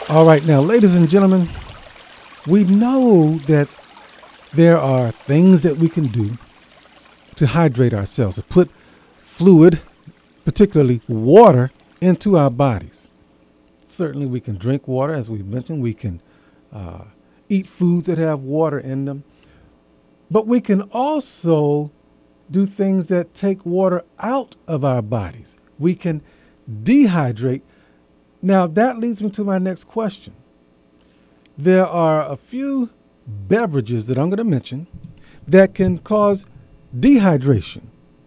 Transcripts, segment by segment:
All right, now, ladies and gentlemen, we know that there are things that we can do to hydrate ourselves, to put fluid, particularly water, into our bodies. Certainly we can drink water, as we mentioned. We can eat foods that have water in them. But we can also do things that take water out of our bodies. We can dehydrate. Now, that leads me to my next question. There are a few beverages that I'm going to mention that can cause dehydration.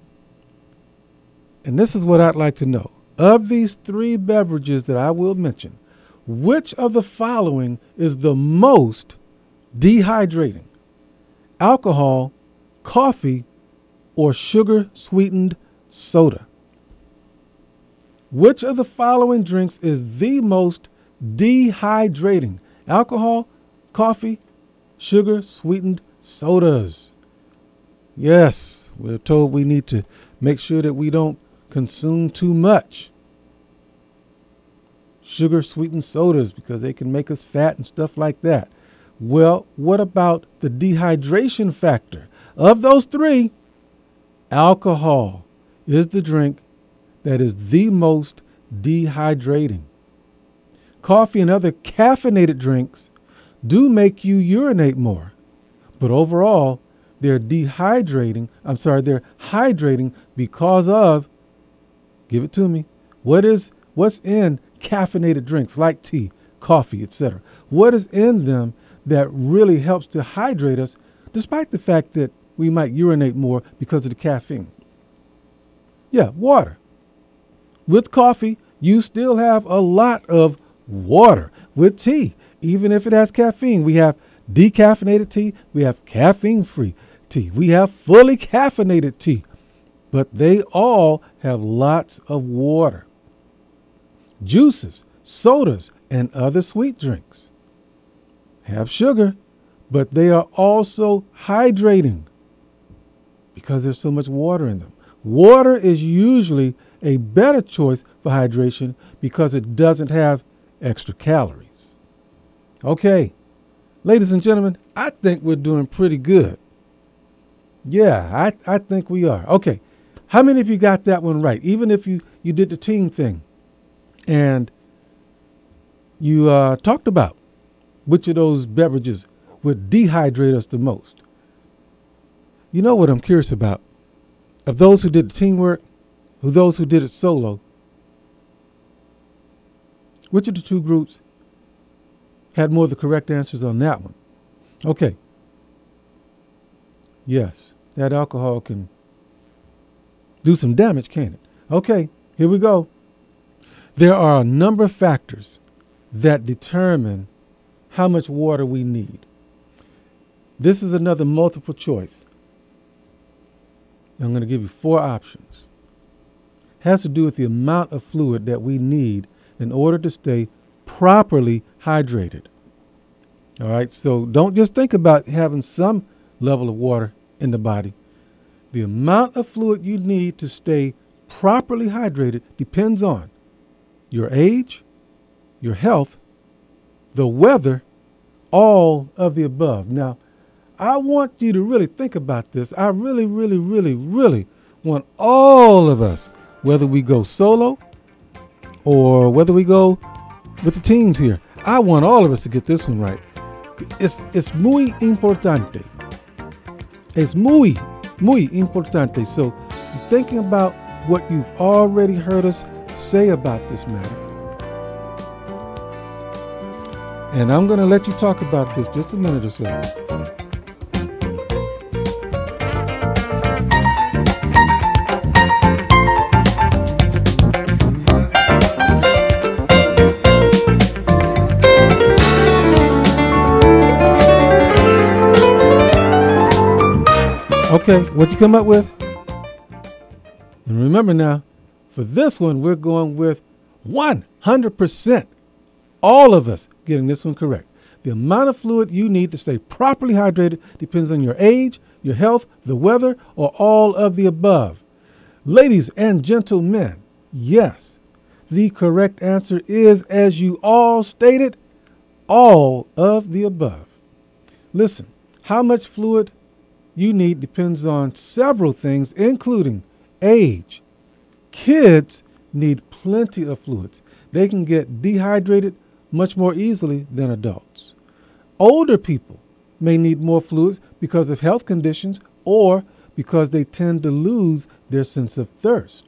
And this is what I'd like to know. Of these three beverages that I will mention, which of the following is the most dehydrating? Alcohol, coffee, or sugar-sweetened soda? Which of the following drinks is the most dehydrating? Alcohol, coffee, sugar-sweetened sodas. Yes, we're told we need to make sure that we don't consume too much sugar-sweetened sodas because they can make us fat and stuff like that. Well, what about the dehydration factor? Of those three, alcohol is the drink that is the most dehydrating. Coffee and other caffeinated drinks do make you urinate more, but overall, they're hydrating because of, give it to me, what's in caffeinated drinks like tea, coffee, etc. What is in them that really helps to hydrate us, despite the fact that we might urinate more because of the caffeine? Yeah, water. With coffee, you still have a lot of water. With tea, even if it has caffeine, we have decaffeinated tea, we have caffeine-free tea, we have fully caffeinated tea, but they all have lots of water. Juices, sodas, and other sweet drinks have sugar, but they are also hydrating because there's so much water in them. Water is usually a better choice for hydration because it doesn't have extra calories. Okay, ladies and gentlemen, I think we're doing pretty good. Yeah, I think we are. Okay, how many of you got that one right? Even if you did the team thing and you talked about which of those beverages would dehydrate us the most. You know what I'm curious about? Of those who did the teamwork, those who did it solo, which of the two groups had more of the correct answers on that one? Okay. Yes, that alcohol can do some damage, can't it? Okay, here we go. There are a number of factors that determine how much water we need. This is another multiple choice. I'm going to give you 4 options. It has to do with the amount of fluid that we need in order to stay properly hydrated. All right, so don't just think about having some level of water in the body. The amount of fluid you need to stay properly hydrated depends on your age, your health, the weather, all of the above. Now, I want you to really think about this. I really, really, really, really want all of us, whether we go solo or whether we go with the teams here, I want all of us to get this one right. Es muy importante. Es muy importante. So thinking about what you've already heard us say about this matter. And I'm going to let you talk about this just a minute or so. Okay, what you come up with? And remember now, for this one, we're going with 100%. All of us getting this one correct. The amount of fluid you need to stay properly hydrated depends on your age, your health, the weather, or all of the above. Ladies and gentlemen, yes, the correct answer is, as you all stated, all of the above. Listen, how much fluid you need depends on several things, including age. Kids need plenty of fluids. They can get dehydrated much more easily than adults. Older people may need more fluids because of health conditions or because they tend to lose their sense of thirst.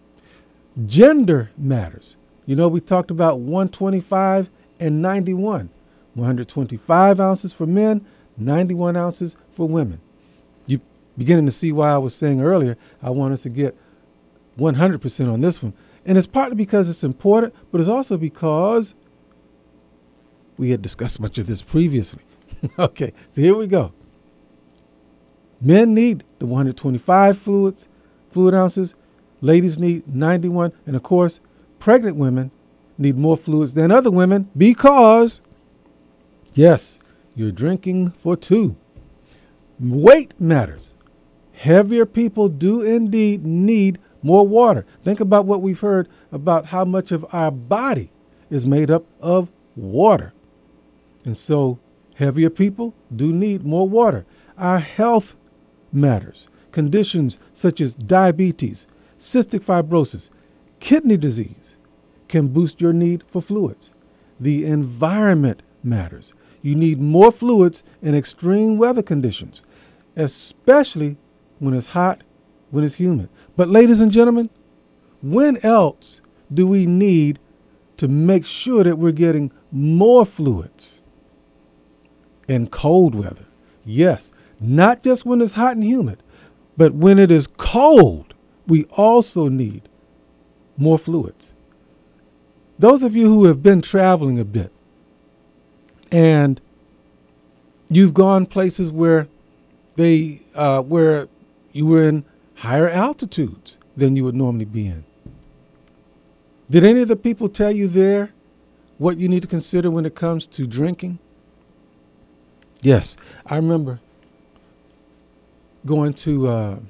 Gender matters. You know, we talked about 125 and 91. 125 ounces for men, 91 ounces for women. You're beginning to see why I was saying earlier I want us to get 100% on this one. And it's partly because it's important, but it's also because we had discussed much of this previously. Okay, so here we go. Men need the 125 fluid ounces. Ladies need 91. And of course, pregnant women need more fluids than other women because, yes, you're drinking for two. Weight matters. Heavier people do indeed need more water. Think about what we've heard about how much of our body is made up of water. And so heavier people do need more water. Our health matters. Conditions such as diabetes, cystic fibrosis, kidney disease can boost your need for fluids. The environment matters. You need more fluids in extreme weather conditions, especially when it's hot, when it's humid. But ladies and gentlemen, when else do we need to make sure that we're getting more fluids? In cold weather. Yes, not just when it's hot and humid, but when it is cold, we also need more fluids. Those of you who have been traveling a bit and you've gone places where where you were in higher altitudes than you would normally be in. Did any of the people tell you there what you need to consider when it comes to drinking? Yes, I remember going to,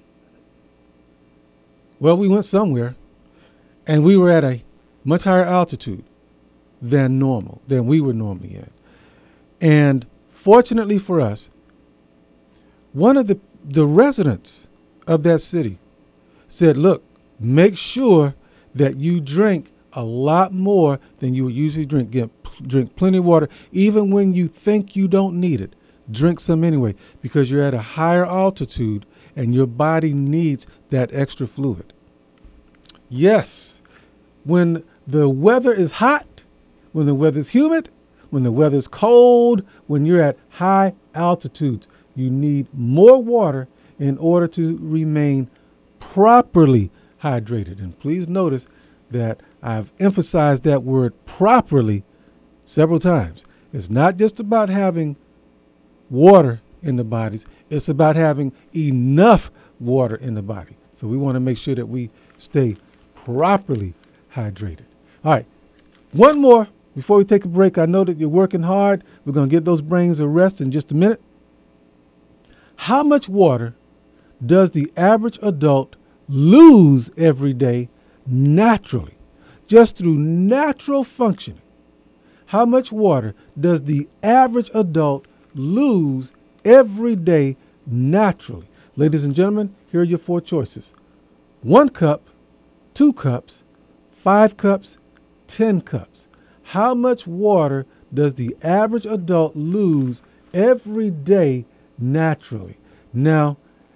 we went somewhere and we were at a much higher altitude than we were normally in. And fortunately for us, one of the residents of that city said, look, make sure that you drink a lot more than you would usually drink. Drink plenty of water, even when you think you don't need it. Drink some anyway, because you're at a higher altitude and your body needs that extra fluid. Yes, when the weather is hot, when the weather is humid, when the weather is cold, when you're at high altitudes, you need more water in order to remain properly hydrated. And please notice that I've emphasized that word properly several times. It's not just about having water in the bodies. It's about having enough water in the body. So we want to make sure that we stay properly hydrated. All right. One more before we take a break. I know that you're working hard. We're going to give those brains a rest in just a minute. How much water does the average adult lose every day naturally, just through natural functioning? How much water does the average adult lose every day naturally? Ladies and gentlemen, here are your four choices. 1 cup, 2 cups, 5 cups, 10 cups. How much water does the average adult lose every day naturally? Now,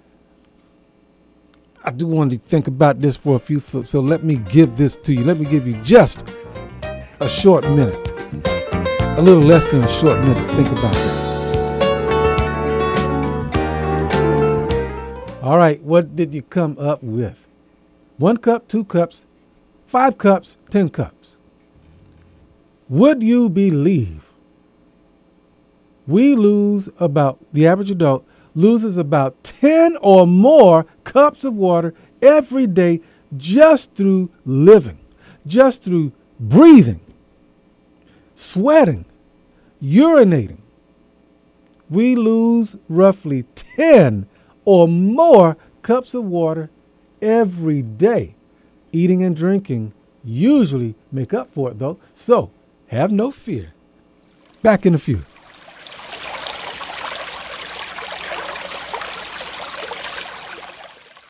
I do want to think about this for a few, so let me give this to you. Let me give you just a short minute, a little less than a short minute to think about that. All right, what did you come up with? 1 cup, 2 cups, 5 cups, 10 cups. Would you believe the average adult loses about 10 or more cups of water every day just through living, just through breathing, sweating, urinating. We lose roughly 10 or more cups of water every day. Eating and drinking usually make up for it, though, so have no fear. Back in a few.